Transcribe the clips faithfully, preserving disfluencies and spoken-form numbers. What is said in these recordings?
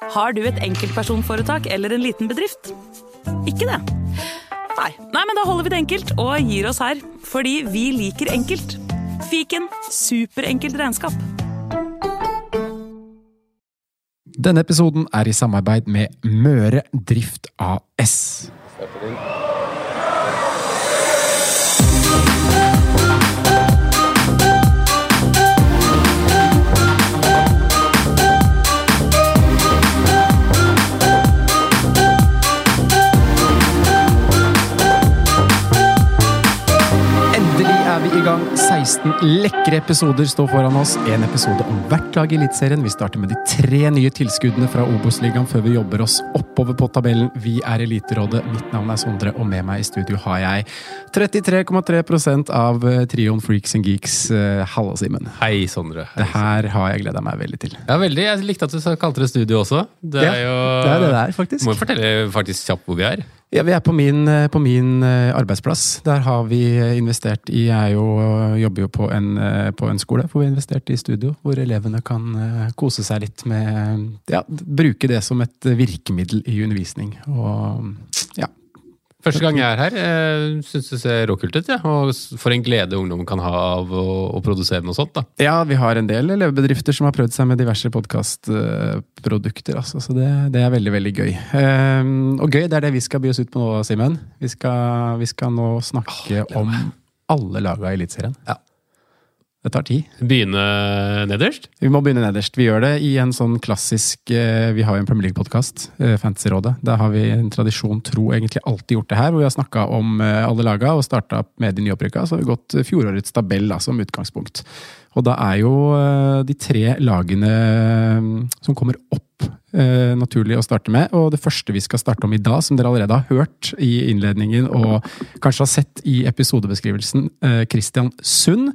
Har du et enkeltpersonforetak eller en liten bedrift? Ikke det? Nei. Nei, men da holder vi det enkelt og gir oss her. Fordi vi liker enkelt. Fiken, superenkelt regnskap. Denne episoden er i samarbeid med Møre Drift A S. I gang. seksten lekre episoder står foran oss. En episode om hvert lag i Elitserien. Vi starter med de tre nye tilskuddene fra Obos-ligaen før vi jobber oss oppover på tabellen. Vi er Eliterådet. Mitt navn er Sondre, og med meg i studio har jeg trettitre komma tre prosent av trioen Freaks and Geeks. Hallo, Simen. Hei, Sondre. Hei, det her har jeg gledet meg veldig til. Ja, veldig. Jeg likte at du kalte det studio også. Det er ja, jo... det er det der, faktisk. Må jeg fortelle faktisk kjapt hvor vi er? Ja, vi er på min, på min arbeidsplass. Der har vi investert i, jeg jo, jobber jo på en, på en skole, hvor vi har investert i studio, hvor elevene kan kose seg litt med, ja, bruke det som et virkemiddel i undervisning. Og, ja. Første gang jeg er her, jeg synes det ser råkult ut, ja. Og for en glede ungdom kan ha av å, å produsere noe sånt, da. Ja, vi har en del elevbedrifter som har prøvd seg med diverse podcastprodukter, altså, så det, det er veldig, veldig gøy. Um, og gøy, det er det vi skal by oss ut på nå, Simen. Vi skal, vi skal nå snakke oh, om alle laga i Elitserien. Ja. Det tar tid. Begynne nederst? Vi må begynne nederst. Vi gjør det i en sånn klassisk, vi har jo en Premier League-podcast, Fantasy-rådet. Der har vi en tradisjon, tro egentlig alltid gjort det her, hvor vi har snakket om alle laga og startet med de nyopprykka, så har vi gått fjorårets tabell da, som utgangspunkt. Og da er jo de tre lagene som kommer opp naturlig å starte med, og det første vi skal starte om i dag, som dere allerede har hørt i innledningen og kanskje har sett i episodebeskrivelsen, Kristiansund.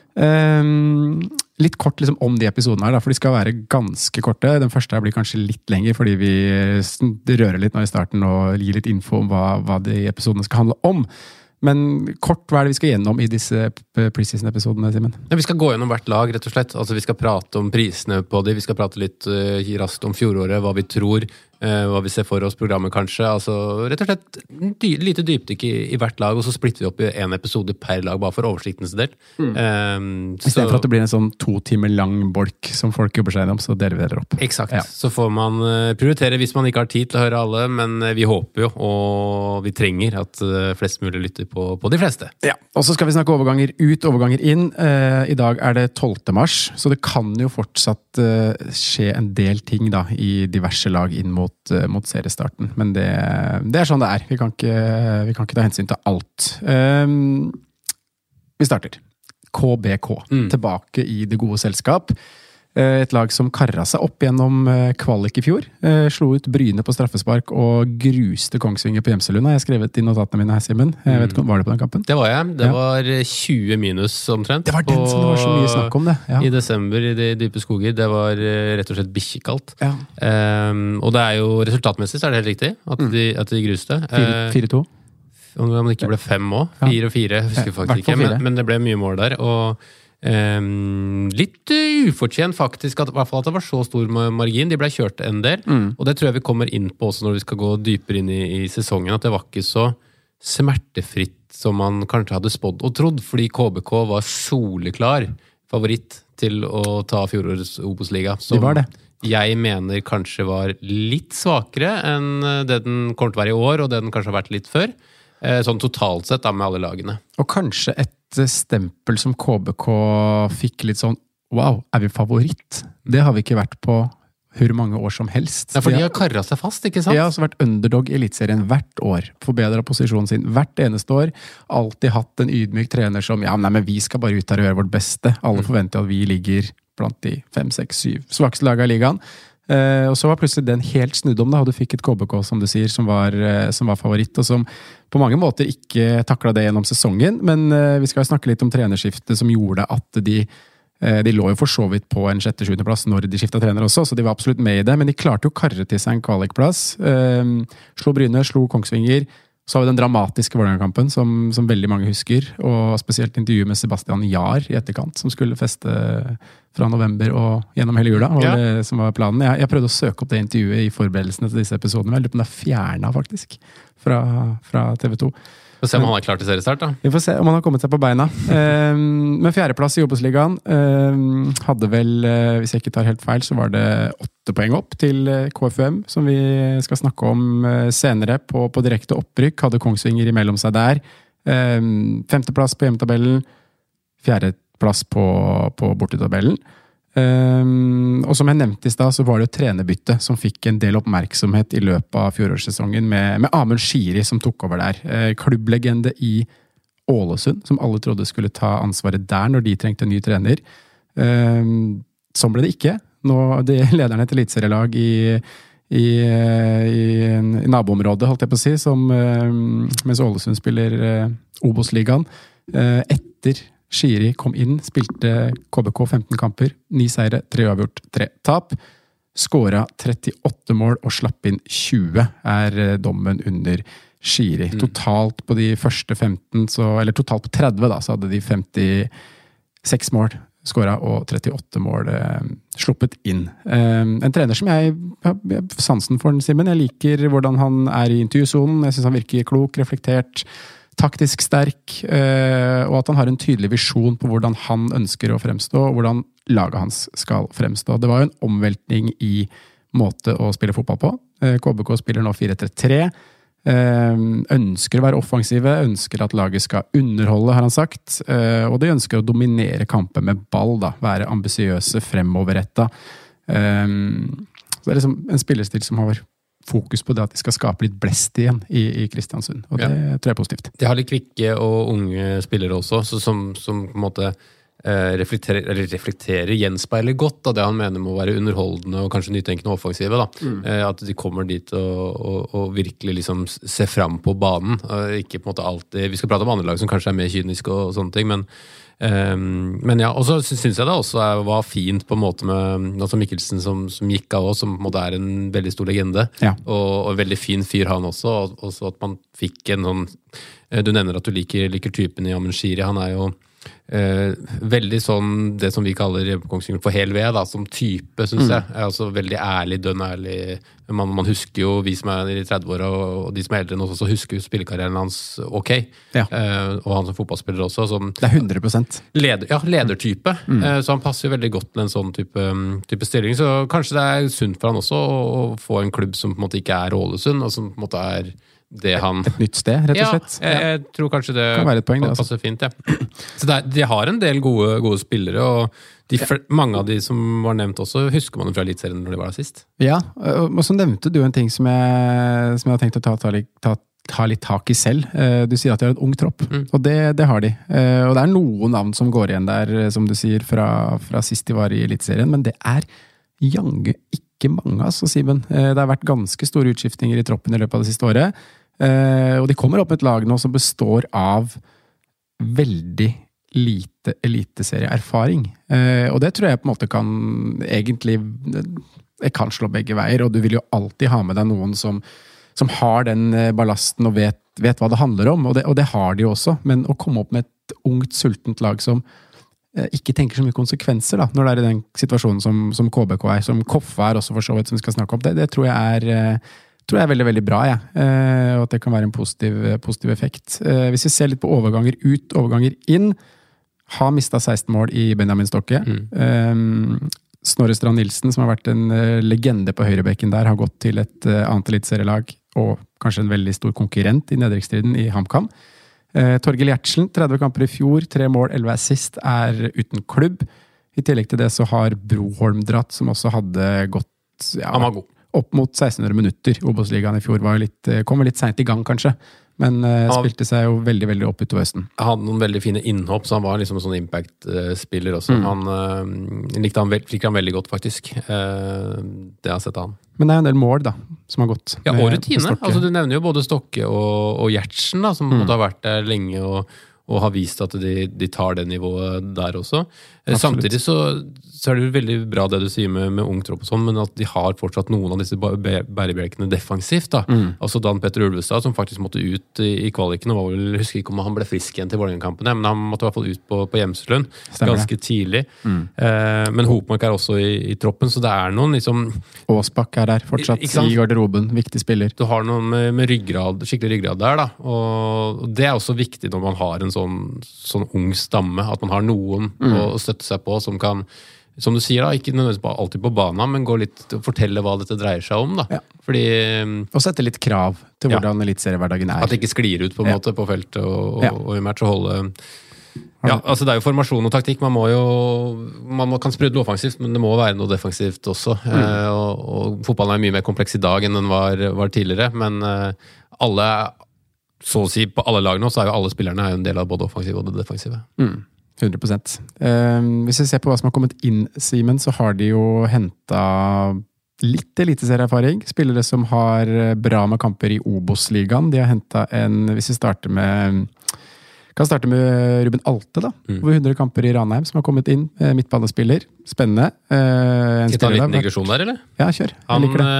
Um, litt kort liksom, om de episodene her, da, for de skal være ganske korte. Den første her blir kanskje litt lenger, fordi vi rører litt nå i starten og gir litt info om hva, hva de episodene skal handle om. Men kort, hva er det vi skal gjennom i disse preseason-episodene, Simen? Ja, vi skal gå gjennom hvert lag, rett og slett. Altså, vi skal prate om prisene på de, vi skal prate litt uh, raskt om fjoråret, hva vi tror, uh, hva vi ser for oss programmet kanskje. Altså, rett og slett dy lite dypdykk i, i hvert lag, og så splitter vi opp i en episode per lag, bare for oversiktens del. Mm. Um, I stedet for at det blir en sånn to timer lang bolk som folk jobber seg gjennom, så deler vi dere opp. Eksakt. Ja. Så får man uh, prioritere hvis man ikke har tid til å høre alle, men uh, vi håper jo, og vi trenger at uh, flest mulig lytter på, på de fleste. Ja, og så skal vi snakke overganger ut, overganger inn. Uh, I dag er det tolvte mars, så det kan jo fortsatt uh, skje en del ting da, i diverse lag inn mot, uh, mot seriestarten. Men det, det er sånn det er. Vi kan ikke, vi kan ikke ta hensyn til alt. Um, vi starter. K B K. Mm. Tilbake i det gode selskap. Et lag som karret seg opp gjennom kvalik i fjor. Slo ut Bryne på straffespark og gruste Kongsvinger på Gjemselund. Jeg har skrevet i notatene mine her, Simen. Jeg vet ikke, var det på den kampen? Det var jeg. Det ja. var tjue minus omtrent. Det var den som det var så mye snakk om det. Ja. I desember i de dype skoger. Det var rett og slett bikkjekaldt. Ja. Um, og det er jo resultatmessig, så er det helt riktig at de, at de gruste. fire to. Om det ikke ble fem også. Fire og fire, husker jeg faktisk ikke. Men, men det ble mye mål der, og Um, litt uh, ufortjent faktisk at, i hvert fall at det var så stor margin. De ble kjørt en del, mm. og det tror jeg vi kommer inn på også når vi skal gå dypere inn i, i sesongen, at det var ikke så smertefritt som man kanskje hadde spådd og trodd, fordi K B K var soleklar favoritt til å ta fjorårets Obos-liga, som de var det. Jeg mener kanskje var litt svakere enn det den kommer til å være i år, og det den kanskje har vært litt før, sånn totalt sett da, med alle lagene. Og kanskje et stempel som K B K fikk litt sånn, wow, er vi favoritt? Det har vi ikke vært på hvor mange år som helst. Ja, for de har karret seg fast, ikke sant? De har altså vært underdog i Elitserien hvert år, forbedret posisjonen sin hvert eneste år, alltid hatt en ydmyk trener som, ja, nei, men vi skal bare ut her og gjøre vårt beste. Alle mm. forventer at vi ligger blant de fem, seks, syv svakeste laget i ligaen. Uh, og så var plutselig den helt snudd om da, og du fikk et K B K, som du sier, som var, uh, som var favoritt, og som på mange måter ikke taklet det gjennom sesongen, men uh, vi skal snakke litt om trenerskiftet som gjorde at de, uh, de lå jo for så vidt på en sjette-sjuende plass når de skiftet trener også, så de var absolutt med i det, men de klarte jo å karre til seg en kvalikplass, uh, slo Bryne, slo Kongsvinger, Så har vi den dramatiske Vålerenga-kampen, som, som veldig mange husker, og spesielt intervjuet med Sebastian Jahr i etterkant, som skulle feste fra november og gjennom hele jula, ja. Det som var planen. Jeg, jeg prøvde å søke opp det intervjuet i forberedelsene til disse episodene, men jeg lurer på om det er fjernet faktisk, fra, fra T V to. Vi får se om han er klar til seriestart, da. Vi får se om han har kommet seg på beina. Um, men fjerdeplass i Obos-ligaen um, hadde vel, uh, hvis jeg ikke tar helt feil, så var det åtte poeng opp til K F U M, som vi skal snakke om uh, senere på, på direkte opprykk. Hadde Kongsvinger imellom seg der. Um, femteplass på hjemmetabellen, fjerdeplass på, på bortetabellen. Um, og som jeg nevnte i sted, så var det jo trenerbytte som fikk en del oppmerksomhet i løpet av fjorårssesongen med, med Amund Shiri som tok over der. Uh, klubblegende i Ålesund, som alle trodde skulle ta ansvaret der når de trengte en ny trener. Um, sånn ble det ikke. Nå det er lederne til eliteserielag i, i, i, i naboområdet, holdt jeg på å si, som, uh, mens Ålesund spiller uh, Obos-ligaen. Uh, etter Shiri kom inn, spilte K B K femten kamper, ni seire, tre avgjort, tre tap. Skåra trettiåtte mål og slapp inn tjue, er dommen under Shiri. Mm. Totalt på de første femten, så, eller totalt på tretti da, så hadde de femtiseks mål skåra og trettiåtte mål eh, sluppet inn. Eh, en trener som jeg har sansen for, Simen. Jeg liker hvordan han er i intervjusonen. Jeg synes han virker klok, reflektert, taktisk sterk, og at han har en tydelig visjon på hvordan han ønsker å fremstå, og hvordan laget hans skal fremstå. Det var jo en omveltning i måte å spille fotball på. K B K spiller nå fire tre tre, ønsker å være offensive, ønsker at laget skal underholde, har han sagt, og de ønsker å dominere kampen med ball, da, være ambisiøse, fremoverrettet. Så det er liksom en spillestil som har fokus på det at de skal skape litt blest igjen i, i Kristiansund, og det ja. tror jeg er positivt. De har litt kvikke og unge spillere også, så som, som på en måte eh, reflekterer, eller reflekterer, gjenspeiler godt av det han mener må være underholdende og kanskje nytenkende og offensive. Da. Mm. Eh, at de kommer dit og, og, og virkelig liksom ser fram på banen. Og ikke på en måte alltid, vi skal prate om andre lag som kanskje er mer kyniske og, og sånne ting, men Um, men ja, og så synes jeg det også var fint på en måte med altså Mikkelsen som, som gikk av oss, som på en måte er en veldig stor legende, ja. og, og veldig fin fyr han også, og, og så at man fikk en sånn, du nevner at du liker, liker typen i Amund Shiri, han er jo eh, veldig sånn, det som vi kaller på Kongsvinger for hel ved, da, som type, synes mm. jeg, er altså veldig ærlig, dønn ærlig, man, man husker jo, vi som er i trettiåra og de som er eldre enn oss også, husker jo spillekarrieren hans ok, ja. eh, og han som fotballspiller også, som det er hundre prosent leder, ja, ledertype, mm. eh, så han passer jo veldig godt til en sånn type, type stilling, så kanskje det er sunt for han også å, å få en klubb som på en måte ikke er Ålesund, og som på en måte er det han... Et, et nytt sted, rett og slett. Ja, jeg, jeg tror kanskje det kan være et poeng, det, passer altså. Fint, ja. Så det er, de har en del gode, gode spillere, og de, mange av de som var nevnt også, husker man fra elitserien når de var der sist. Ja, og så nevnte du en ting som jeg, som jeg har tenkt å ta, ta, ta, ta litt tak i selv. Du sier at de har et ung tropp, mm. og det, det har de. Og det er noen navn som går igjen der, som du sier, fra, fra sist de var i elitserien, men det er jange ikke mange, altså, Simen. Det har vært ganske store utskiftninger i troppen i løpet av det siste året, og de kommer opp med et lag nå som består av veldig lite eliteserieerfaring. Eh, og det tror jeg på en måte kan egentlig jeg kan slå begge veier, og du vil jo alltid ha med deg noen som, som har den ballasten og vet, vet hva det handler om, og det, og det har de jo også, men å komme opp med et ungt, sultent lag som eh, ikke tenker så mye konsekvenser da, når det er i den situasjonen som, som K B K er, som Koffa er også for så vidt, som vi skal snakke om, det, det tror jeg er eh, tror jeg er veldig, veldig bra, ja. eh, og at det kan være en positiv, positiv effekt. Eh, hvis vi ser litt på overganger ut, overganger inn, har mistet seksten mål i Benjamin Stokke. Mm. Um, Snorre Strand Nilsen, som har vært en uh, legende på høyrebekken der, har gått til et uh, annet eliteserielag, og kanskje en veldig stor konkurrent i nedrykksstriden i HamKam. Uh, Torgill Gjertsen, tretti kamper i fjor, tre mål, elleve assist, er uten klubb. I tillegg til det så har Broholm dratt, som også hadde gått ja, opp mot seksten hundre minutter. Obos-ligaen i fjor var litt, kom litt sent i gang, kanskje. Men uh, spilte seg jo veldig, veldig opp utover høsten. Han hadde noen veldig fine innhopp, så han var liksom en sånn impact-spiller også. Mm. Han uh, likte, han, likte han veldig godt, faktisk. Uh, det har jeg sett av han. Men det er en del mål, da, som har gått. Ja, og rutine. Altså, du nevner jo både Stokke og, og Gjertsen, da, som mm. måtte ha vært der lenge og, og har vist at de, de tar det nivået der også. Absolutt. Samtidig så, så er det jo veldig bra det du sier med, med ung tropp og sånn, men at de har fortsatt noen av disse bærebjelkene defensivt. Da. Mm. Altså Dan Petter Ulvestad, som faktisk måtte ut i, i kvaliken, og var vel, jeg husker ikke om han ble frisk igjen til Vålerenga-kampene, men han måtte i hvert fall ut på, på Hjemselund ganske tidlig. Mm. Eh, men Hopmark er også i, i troppen, så det er noen liksom... Åsbakk er der fortsatt i, i garderoben, viktig spiller. Du har noen med, med ryggrad, skikkelig ryggrad der, da, og det er også viktig når man har en sånn, sånn ung stamme, at man har noen mm. å støtte seg på, som kan, som du sier da, ikke nødvendigvis alltid på banen, men gå litt og fortelle hva dette dreier seg om da. Ja. Fordi, og sette litt krav til hvordan ja. eliteseriehverdagen er. At det ikke sklir ut på en ja. måte på feltet og, og, ja. og i match og holde... Ja, altså det er jo formasjon og taktikk, man må jo man må, kan sprudle offensivt, men det må være noe defensivt også. Mm. Eh, og, og fotballen er mye mer kompleks i dag enn den var, var tidligere, men eh, alle, så å si på alle lag nå, så er jo alle spillerne er jo en del av både offensiv og det defensive. Mm. hundre prosent. Um, hvis vi ser på hva som har kommet inn, Simen, så har de jo hentet litt eliteserieerfaring. Spillere som har bra med kamper i Obos-ligaen. De har hentet en, hvis vi starter med, kan starte med Ruben Alte da, mm. over hundre kamper i Ranheim, som har kommet inn, midtbanespiller. Spennende. Uh, Skal jeg ta en liten digresjon der, eller? Ja, kjør. Jeg han liker det.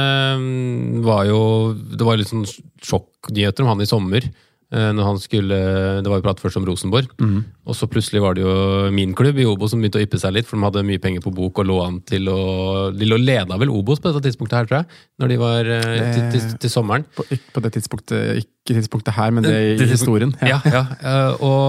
Uh, var jo, det var litt sånn sjokknyheter om han i sommer, når han skulle, det var jo prat først om Rosenborg, mm. og så plutselig var det jo min klubb i Obos som begynte å yppe seg litt, for de hadde mye penger på bok og lå an til å, de lå leda vel Obos på dette tidspunktet her, tror jeg, når de var det, til, til, til sommeren. På, ikke på det tidspunktet, ikke tidspunktet her, men det i det, historien. Ja, ja, ja.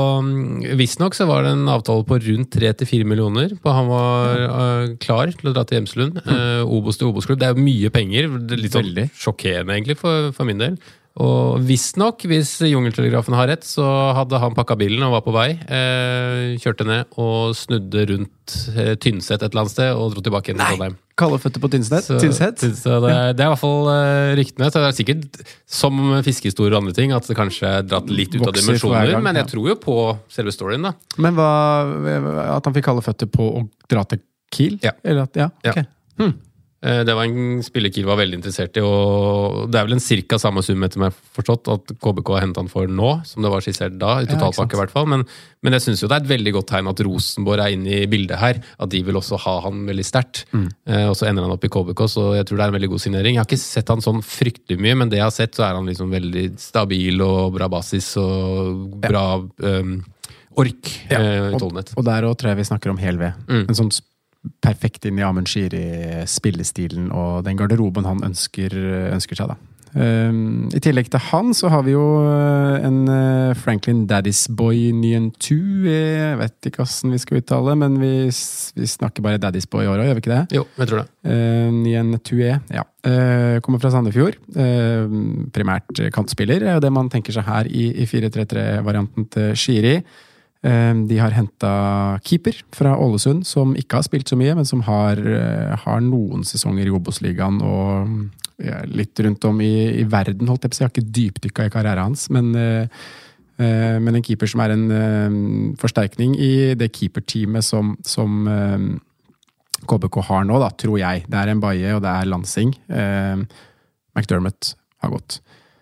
Og visst nok så var det en avtale på rundt tre til fire millioner, på han var uh, klar til å dra til Hjemselund, uh, Obos til Obos-klubb, det er jo mye penger, det er litt sånn sjokkerende egentlig for, for min del. Og visst nok, hvis Jungeltelegrafen har rett, så hadde han pakket bilen og var på vei, eh, kjørte ned og snudde rundt eh, Tynset et eller annet sted og dro tilbake inn til Trondheim. Kalde føtter på Tynset? Så, Tynset? Så det, det er i hvert fall eh, ryktene, så det er sikkert som fiskehistorier og andre ting, at det kanskje er dratt litt ut av dimensjoner, gang, men jeg ja. tror jo på selve storyen da. Men hva, at han fikk kalde føtter på å dra til Kiel? Ja. Eller at, ja, ok. Ja. Hmm. Det var en spiller Kiel var veldig interessert i, og det er vel en cirka samme sum etter meg forstått at K B K har hentet han for nå, som det var skissert da, i totalpakke i hvert fall, men, men jeg synes jo det er et veldig godt tegn at Rosenborg er inne i bildet her, at de vil også ha han veldig sterkt, mm. eh, og så ender han opp i K B K, så jeg tror det er en veldig god signering. Jeg har ikke sett han sånn fryktelig mye, men det jeg har sett så er han liksom veldig stabil og bra basis og bra ja. um, ork ja. eh, utholdenhet. Og, og der også tror jeg vi snakker om hel ved. Mm. En sånn perfekt inn i Amund Shiri spillestilen og den garderoben han ønsker, ønsker seg da. Um, I tillegg til han så har vi jo en uh, Franklin Daddy's Boy Nyentu, jeg vet ikke hvordan vi skal uttale, men vi, vi snakker bare Daddy's Boy i år, gjør vi ikke det? Jo, jeg tror det. Uh, Nyentu, ja. Uh, kommer fra Sandefjord, uh, primært kantspiller, er jo det man tenker seg her i, i fire tre tre-varianten til Shiri. De har hentet keeper fra Ålesund, som ikke har spilt så mye, men som har, har noen sesonger i Obos-ligaen og ja, litt rundt om i, i verden, holdt jeg på å si. Jeg har ikke dypdykket i karrieren hans, men, uh, men en keeper som er en uh, forsterkning i det keeperteamet som, som uh, K B K har nå, da, tror jeg. Det er en Baye, og det er Lansing. Uh, McDermott har gått.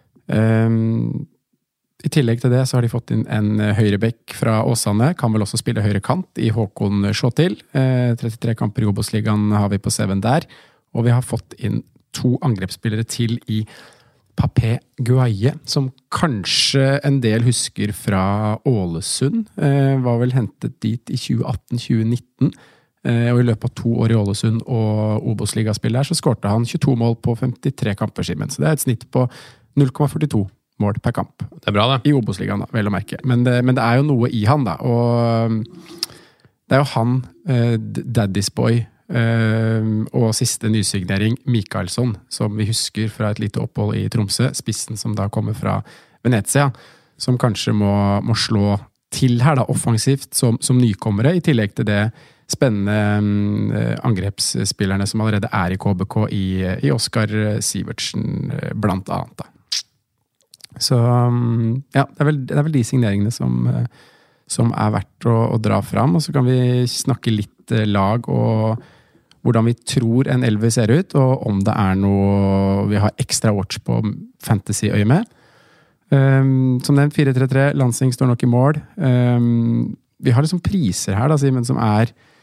Uh, I tillegg til det så har de fått inn en høyrebekk fra Åsane, kan vel også spille høyre kant i Håkon Sjåtil. Eh, trettitre kamper i Obos-ligaen har vi på Seven der, og vi har fått inn to angrepsspillere til i Papé Guaye, som kanskje en del husker fra Ålesund, eh, var vel hentet dit i tjue atten tjue nitten, eh, og i løpet av to år i Ålesund og Obos-ligaspill der, så skårte han tjueto mål på femtitre kamper, Simen. Så det er et snitt på null komma førtito mål per kamp. Det er bra, da. I Obos-ligaen, da, vel å merke. Men det, men det er jo noe i han, da. Og det er jo han, eh, Daddy's Boy, eh, og siste nysignering, Mikaelsson, som vi husker fra et lite opphold i Tromsø, spissen som da kommer fra Venezia, som kanskje må, må slå til her, da, offensivt, som, som nykommere, i tillegg til det spennende eh, angrepsspillerne som allerede er i K B K, i, i Oskar Sivertsen, eh, blant annet, da. Så ja, det er vel, det er vel de signeringene som, som er verdt å, å dra fram, og så kan vi snakke litt lag og hvordan vi tror en elver ser ut, og om det er noe vi har ekstra watch på fantasy-øye med. Um, som nevnt, fire tre tre, Lansing står nok i mål. Um, vi har liksom priser her, da, Simen, som er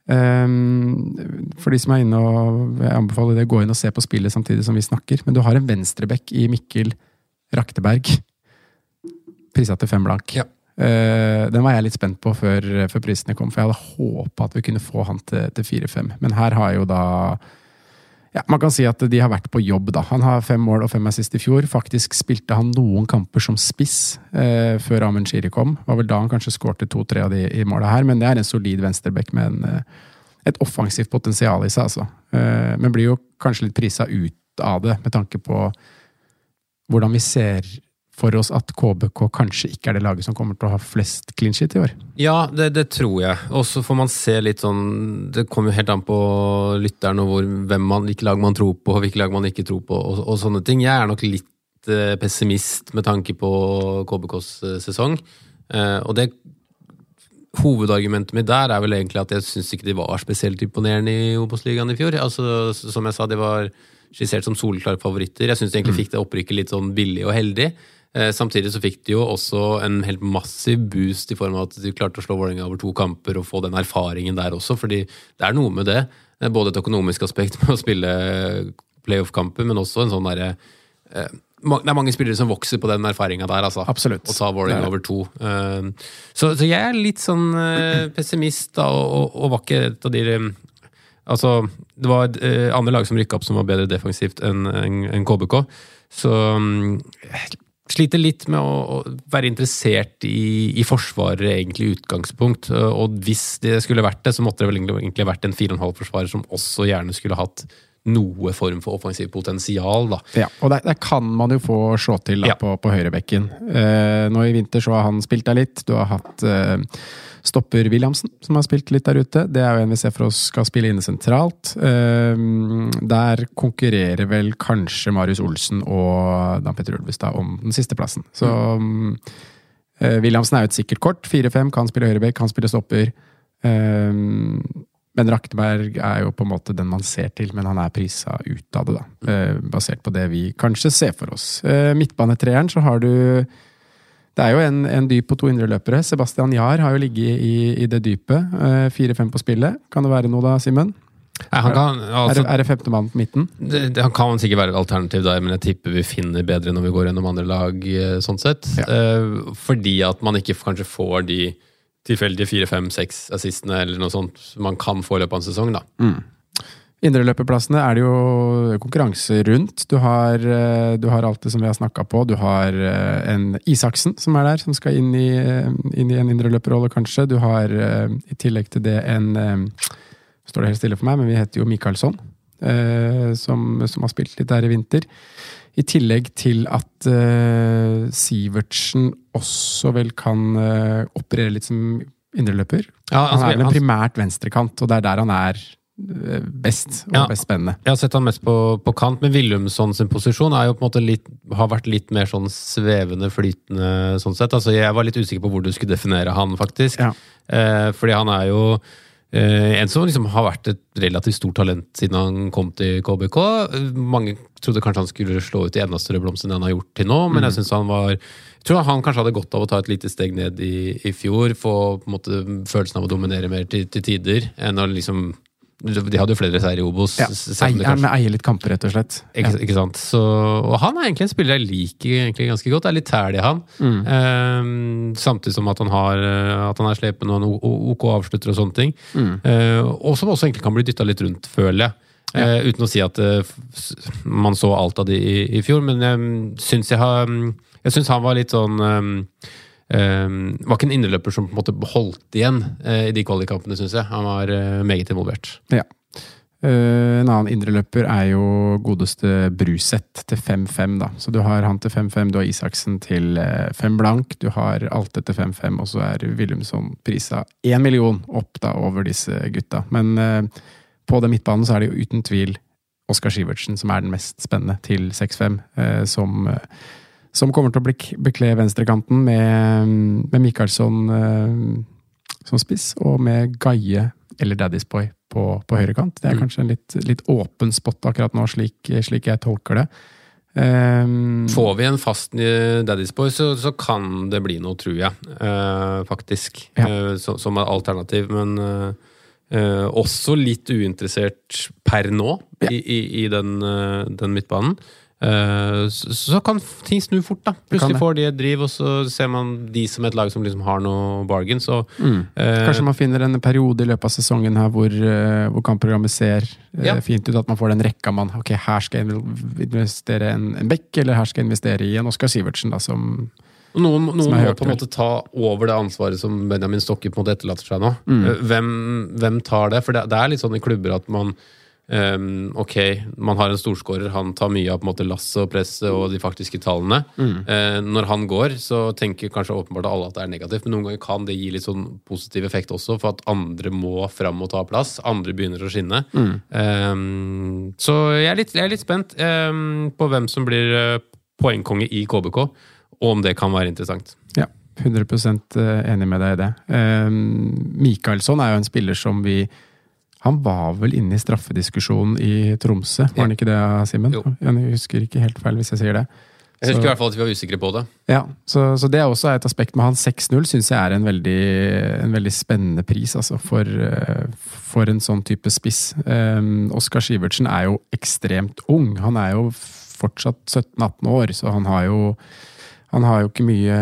Um, for de som er inne og jeg anbefaler det, gå inn og se på spillet samtidig som vi snakker, men du har en venstrebekk i Mikkel Rakteberg priset til fem blank. Ja. Uh, den var jeg litt spent på før, før prisene kom, for jeg hadde håpet at vi kunne få han til, til fire fem, men her har jo da ja, man kan si at de har vært på jobb da. Han har fem mål og fem assist i fjor. Faktisk spilte han noen kamper som spiss eh, før Amen Shiri kom. Var vel da han kanskje skårte to-tre av de i målet her, men det er en solid venstrebekk med en, et offensivt potensial i seg, altså. Eh, men blir jo kanskje litt priset ut av det, med tanke på hvordan vi ser for oss at K B K kanskje ikke er det laget som kommer til å ha flest clean sheet i år. Ja, det, det tror jeg. Og så får man se litt sånn, det kommer jo helt an på lytteren og hvor, hvem man, hvilke lag man tror på, og hvilke lag man ikke tror på, og, og sånne ting. Jeg er nok litt eh, pessimist med tanke på K B K's eh, sesong. Eh, og det hovedargumentet mitt der er vel egentlig at jeg synes ikke de var spesielt imponerende i Obos-ligaen i fjor. Altså, som jeg sa, de var skissert som soleklare favoritter. Jeg synes de egentlig fikk det opprykket litt sånn billig og heldig. Samtidig så fikk de jo også en helt massiv boost i form av at de klarte å slå Vålerenga over to kamper og få den erfaringen der også, fordi det er noe med det, både et økonomisk aspekt med å spille playoff-kamper, men også en sånn derre det er mange spillere som vokser på den erfaringen der, altså. Absolutt. Og tar Vålerenga over to. Så, så jeg er litt sånn pessimist da, og, og, og var ikke et av de altså, det var andre lag som rykket opp som var bedre defensivt enn en, en K B K, så sliter litt med å være interessert i, i forsvaret egentlig utgangspunkt, og hvis det skulle vært det, så måtte det vel egentlig vært en fire og en halv forsvarer som også gjerne skulle hatt noe form for offensiv potensial, da. Ja, og der, der kan man jo få slå til da, ja. på, på høyrebekken. Eh, nå i vinter så har han spilt der litt, du har hatt eh, stopper Williamsen, som har spilt litt der ute. Det er jo en vi ser for oss skal spille inne sentralt. Eh, der konkurrerer vel kanskje Marius Olsen og Dan Petter Ulvestad om den siste plassen. Så mm. eh, Williamsen er jo et sikkert kort, fire fem, kan spille høyrebekk, kan spille stopper. Eh, Men Rakteberg er jo på en måte den man ser til, men han er priset ut av det da, eh, basert på det vi kanskje ser for oss. Eh, midtbanetreeren så har du, det er jo en, en dyp på to indre løpere. Sebastian Jahr har jo ligget i, i det dypet, eh, fire fem på spillet. Kan det være noe da, Simen? Ja, han kan, altså, er, er det femte mann på midten? Det, det, han kan sikkert være et alternativ der, men jeg tipper vi finner bedre når vi går gjennom andre lag, sånn sett. Ja. Eh, fordi at man ikke kanskje får de tilfeldige fire, fem, seks assistene eller noe sånt man kan få i løpet av en sesong da. Mm. Indreløperplassene er det jo konkurranse rundt. Du har, du har alt det som vi har snakket på. Du har en Isaksen som er der, som skal inn i, inn i en indreløperrolle kanskje. Du har i tillegg til det en, står det helt stille for meg, men vi heter jo Mikaelsson, som, som har spilt litt der i vinter. I tillegg til at uh, Sivertsen også vel kan uh, operere litt som indreløper. Ja, altså, han er vel en primært venstrekant, og det er der han er uh, best, og ja, best spennende. Jeg har sett han mest på, på kant, men Willumsson sin posisjon er jo på en måte litt, har vært litt mer sånn svevende, flytende, sånn sett. Altså, jeg var litt usikker på hvor du skulle definere han, faktisk. Ja. Uh, fordi han er jo Uh, en som liksom har vært et relativt stort talent siden han kom til K B K. Mange trodde kanskje han skulle slå ut i enda større blomst enn han har gjort til nå, men mm. jeg synes han var jeg tror han kanskje hadde godt av å ta et lite steg ned i, i fjor, få på en måte følelsen av å dominere mer til, til tider, enn å liksom de hadde jo flere seier i Obos. Ja, Ei, kanskje... eier litt kamper, rett og slett. Ikke, ja. ikke sant? Så, og han er egentlig en spiller jeg liker egentlig ganske godt. Det er litt tærlig han. Mm. Um, samtidig som at han har at han er slepen og en OK avslutter og sånne ting. Mm. Uh, og som også egentlig kan bli dyttet litt rundt, føler jeg. Ja. Uh, uten å si at uh, man så alt av det i, i fjor, men jeg syns jeg har jeg syns han var litt sånn um, Um, var ikke en indreløper som på en måte holdt igjen uh, i de kvalikkampene, synes jeg. Han var uh, meget involvert. Ja. Uh, en annen indreløper er jo godeste Bruseth til fem fem da. Så du har han til fem fem, du har Isaksen til uh, fem blank, du har Alte til fem fem, og så er Willumsson priset en million opp da over disse gutta. Men uh, på den midtbanen så er det jo uten tvil Oskar Sivertsen som er den mest spennende til seks fem, uh, som uh, som kommer til å bekle venstrekanten med, med Mikaelsson eh, som spiss, og med Gaie eller Daddy's Boy på, på høyrekant. Det er kanskje en litt, litt åpen spot akkurat nå, slik, slik jeg tolker det. Um, Får vi en fast Daddy's Boy, så, så kan det bli noe, tror jeg, uh, faktisk, ja. uh, så, som er alternativ, men uh, uh, også litt uinteressert per nå ja. i, i, i den, uh, den midtbanen. Uh, så, så kan ting snu fort da. Plutselig får de et driv, og så ser man de som et lag som liksom har noe bargain. Så, mm. uh, Kanskje man finner en periode i løpet av sesongen her hvor, uh, hvor kampprogrammet ser uh, ja. fint ut, at man får den rekka man, ok, her skal jeg investere en, en bekk, eller her skal jeg investere i en Oskar Sivertsen da, som Noen, noen må på en måte ta over det ansvaret som Benjamin Stokke på en måte etterlater seg nå. Mm. Uh, hvem, hvem tar det? For det, det er litt sånn i klubber at man Um, ok, man har en storskårer, han tar mye av på en måte lasset og presset og de faktiske tallene. Mm. Uh, når han går, så tenker kanskje åpenbart alle at det er negativt, men noen ganger kan det gi litt sånn positiv effekt også, for at andre må fram og ta plass, andre begynner å skinne. Mm. Um, så jeg er, litt, jeg er litt spent um, på hvem som blir poengkonge i K B K, og om det kan være interessant. Ja, hundre prosent enig med deg i det. Um, Mikaelsson er jo en spiller som vi Han var vel inne i straffediskusjonen i Tromsø, var han ikke det, Simen? Jeg husker ikke helt feil hvis jeg sier det. Jeg husker så, i hvert fall at vi var usikre på det. Ja, så, så det er også et aspekt med han. Seks null synes jeg er en veldig, en veldig spennende pris altså, for, for en sånn type spiss. Um, Oskar Sivertsen er jo ekstremt ung. Han er jo fortsatt sytten atten år, så han har jo, han har jo ikke mye...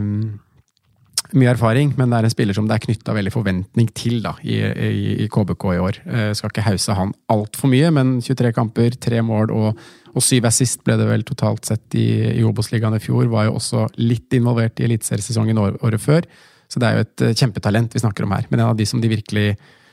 mye erfaring, men det er en spiller som det er knyttet veldig forventning til da, i, i, i K B K i år. Jeg skal ikke hause han alt for mye, men tjuetre kamper, tre mål og, og syv assist ble det vel totalt sett i, i Obos-ligaen i fjor, var jo også litt involvert i eliteseriesesongen år, året før, så det er jo et kjempetalent vi snakker om her, men en av de som de virkelig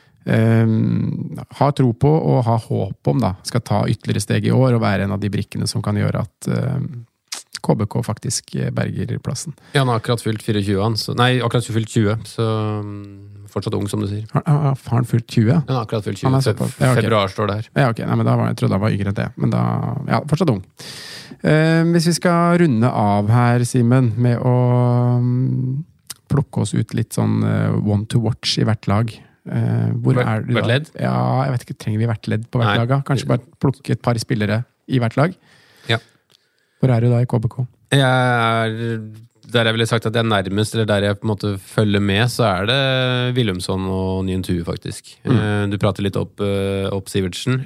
um, har tro på og har håp om da, skal ta ytterligere steg i år og være en av de brikkene som kan gjøre at um, K B K faktisk berger plassen. Ja, han har akkurat fylt fireogtjue, han. Så, nei, akkurat fylt tjue, så fortsatt ung, som du sier. Har, har, har han fylt tjue? Han har akkurat fylt tjue. Fe, ja, okay. Februar står det her. Ja, ok. Nei, men da var, jeg trodde han var yngre enn det. Men da, ja, fortsatt ung. Eh, hvis vi skal runde av her, Simen, med å um, plukke oss ut litt sånn uh, one to watch i hvert lag. Eh, hvor hvert, er du da? Hvert ledd? Ja, jeg vet ikke, trenger vi hvert ledd på hvert lag? Kanskje bare plukke et par spillere i hvert lag? Ja. Hvor er du da i K B K? Jeg er, der jeg ville sagt at jeg er nærmest, eller der jeg på en måte følger med, så er det Willumsson og Nyen Tue, faktisk. Mm. Du prater litt opp, opp Sivertsen,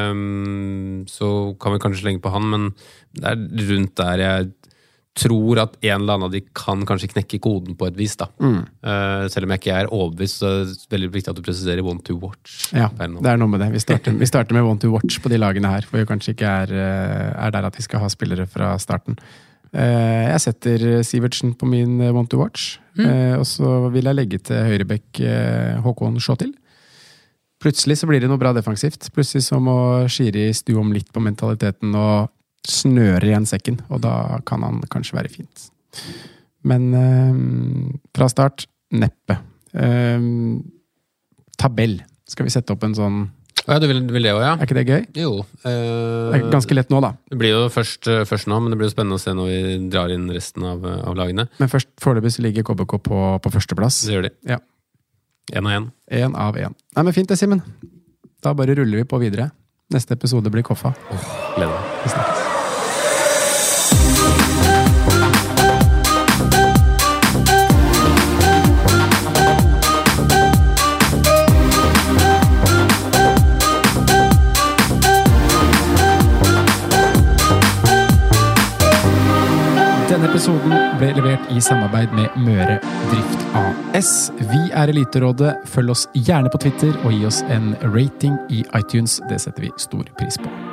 så kan vi kanskje slenge på han, men det er rundt der jeg tror at en eller annen av de kan kanskje knekke koden på et vis, da. Mm. Selv om jeg ikke er overbevist, så er det veldig viktig at du presiserer one to watch. Ja, det er noe med det. Vi starter, vi starter med one to watch på de lagene her, for vi kanskje ikke er, er der at vi skal ha spillere fra starten. Jeg setter Sivertsen på min one to watch, mm. og så vil jeg legge til høyrebekk Håkon Sjåtil. Plutselig så blir det noe bra defensivt. Plutselig så må Shiri stu om litt på mentaliteten og snøre igjen sekken, og da kan han kanskje være fint. Men eh, fra start, neppe. Eh, tabell. Skal vi sette opp en sånn... Ja, du vil, vil det også, ja. Er ikke det gøy? Jo. Eh, det er ganske lett nå, da. Det blir jo først, først nå, men det blir jo spennende å se når vi drar inn resten av, av lagene. Men først, foreløpig så ligger K B K på, på førsteplass. Det gjør de. Ja. En av en. En av en. Nei, men fint det, Simen. Da bare ruller vi på videre. Neste episode blir Koffa. Åh, gleder meg. Vi snakkes. Denne episoden ble levert i samarbeid med Møre Drift A S. Vi er Eliterådet. Følg oss gjerne på Twitter og gi oss en rating i iTunes. Det setter vi stor pris på.